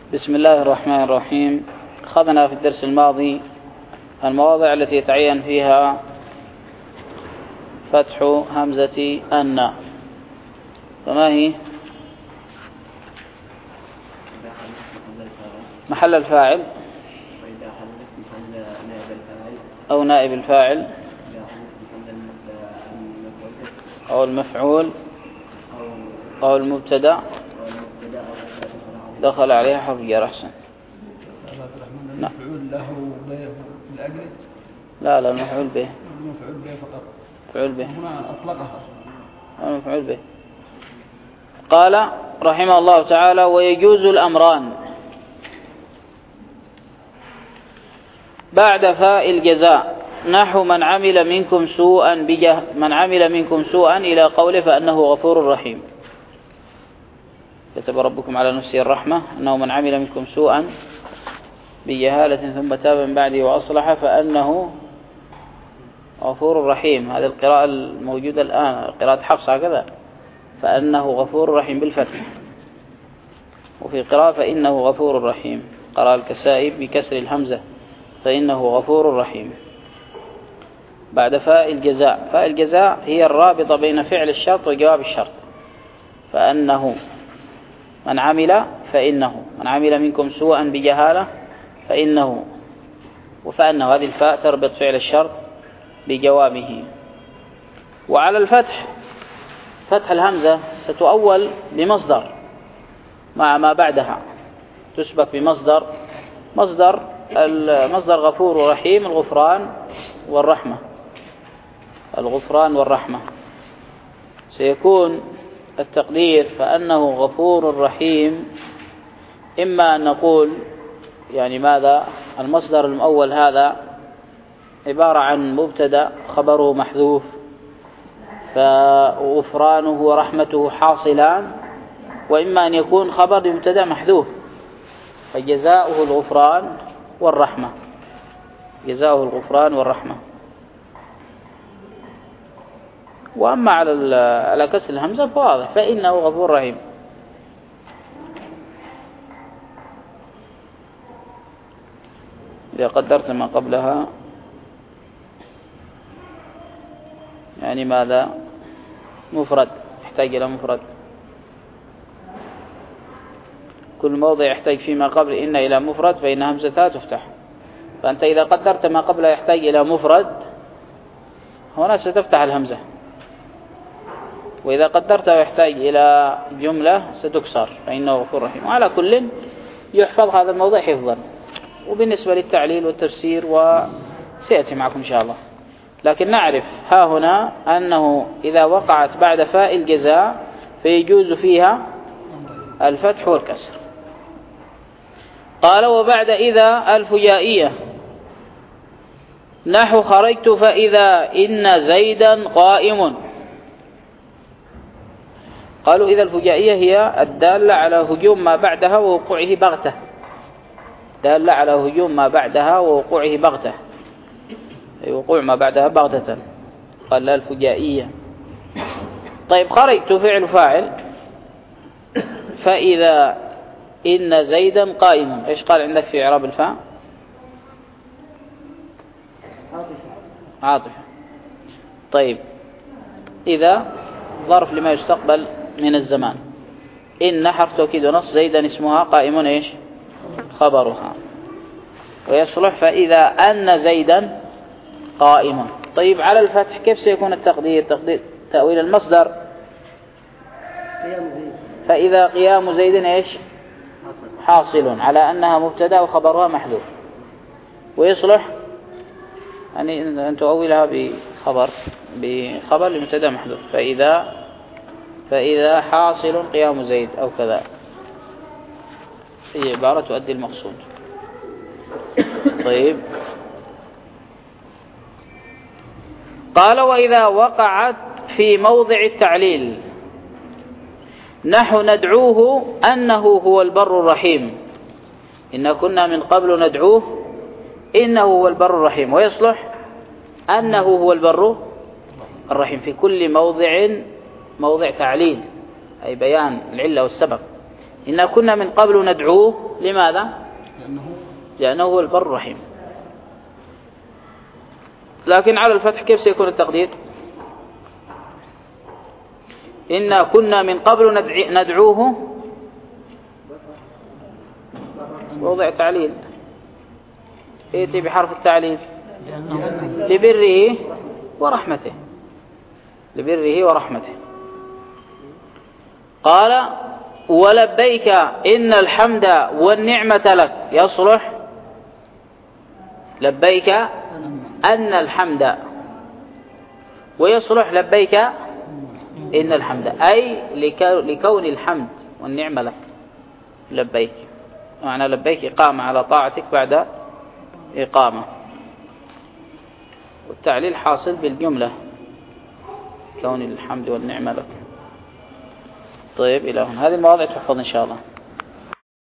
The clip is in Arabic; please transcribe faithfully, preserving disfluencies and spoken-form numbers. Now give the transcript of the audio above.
بسم الله الرحمن الرحيم. أخذنا في الدرس الماضي المواضع التي يتعين فيها فتح همزة أن، فما هي؟ محل الفاعل أو نائب الفاعل أو المفعول أو المبتدأ دخل عليها حرف جر. أحسن. المفعول له به في الأجل؟ لا لا المفعول به. المفعول به فقط. مفعول به. هنا أطلقها. المفعول به. قال رحمه الله تعالى: ويجوز الأمران بعد فاء الجزاء نحو من عمل منكم سوءا بجه من عمل منكم سوءا إلى قوله فأنه غفور رحيم. كتب ربكم على نفسه الرحمة أنه من عمل منكم سوءا بجهالة ثم تاب من بعده وأصلح فأنه غفور رحيم. هذه القراءة الموجودة الآن قراءة حفص هكذا، فأنه غفور رحيم بالفتح، وفي قراءة فإنه غفور رحيم. قراءة الكسائي بكسر الهمزة فإنه غفور رحيم. بعد فاء الجزاء. فاء الجزاء هي الرابطة بين فعل الشرط وجواب الشرط. فأنه من عمل فإنه من عمل منكم سوءا بجهالة فإنه، وفأنه هذه الفاء تربط فعل الشرط بجوابه. وعلى الفتح فتح الهمزة ستؤول بمصدر مع ما بعدها، تسبق بمصدر مصدر المصدر غفور ورحيم الغفران والرحمة. الغفران والرحمة سيكون التقدير فأنه غفور رحيم. إما أن نقول يعني ماذا؟ المصدر المؤول هذا عبارة عن مبتدأ خبره محذوف، فغفرانه ورحمته حاصلان، وإما أن يكون خبر مبتدأ محذوف فجزاؤه الغفران والرحمة، جزاؤه الغفران والرحمة. وأما على على كسر الهمزة فواضح فإنه غفور رحيم. إذا قدرت ما قبلها يعني ماذا؟ مفرد، يحتاج إلى مفرد. كل موضع يحتاج فيما قبل إن إلى مفرد فإن همزتها تفتح. فأنت إذا قدرت ما قبلها يحتاج إلى مفرد هنا ستفتح الهمزة، وإذا قدرتها يحتاج إلى جملة ستكسر فإنه غفور رحيم. وعلى كل يحفظ هذا الموضع حفظا. وبالنسبة للتعليل والتفسير وسيأتي معكم إن شاء الله، لكن نعرف ها هنا أنه إذا وقعت بعد فاء الجزاء فيجوز فيها الفتح والكسر. قال: وبعد إذا الفجائية نحو خرجت فإذا إن زيدا قائم. قالوا إذا الفجائية هي الدالة على هجوم ما بعدها ووقوعه بغتة، دالة على هجوم ما بعدها ووقوعه بغتة، أي وقوع ما بعدها بغتة. قال لا الفجائية. طيب خرجت فعل فاعل فإذا إن زيدا قائم، إيش قال عندك في إعراب الفاء؟ عاطفة. طيب إذا ظرف لما يستقبل من الزمان، إن حرف توكيد ونص، زيدا اسمها، قائم إيش؟ خبرها. ويصلح فإذا أن زيدا قائم. طيب على الفتح كيف سيكون التقدير؟ تقدير تأويل المصدر فإذا قيام زيد إيش؟ حاصل، على أنها مبتدأ وخبرها محذوف. ويصلح يعني أن تؤولها بخبر بخبر لمبتدأ محذوف، فإذا فإذا حاصل قيام زيد أو كذا، هي عبارة تؤدي المقصود. طيب قال: وإذا وقعت في موضع التعليل نحو ندعوه أنه هو البر الرحيم. إن كنا من قبل ندعوه إنه هو البر الرحيم. ويصلح أنه هو البر الرحيم في كل موضع موضع تعليل، أي بيان العلة والسبب. إنا كنا من قبل ندعوه. لماذا؟ لأنه لأنه هو البر الرحيم. لكن على الفتح كيف سيكون التقدير؟ إنا كنا من قبل ندعوه، وضع تعليل يأتي بحرف التعليل لبره ورحمته، لبره ورحمته. قال ولبيك إن الحمد والنعمة لك. يصلح لبيك أن الحمد، ويصلح لبيك إن الحمد، أي لكون الحمد والنعمة لك. لبيك معنى لبيك إقامة على طاعتك بعد إقامة، والتعليل حاصل بالجملة كون الحمد والنعمة لك. طيب إلى هنا هذه المواضع تحفظ إن شاء الله.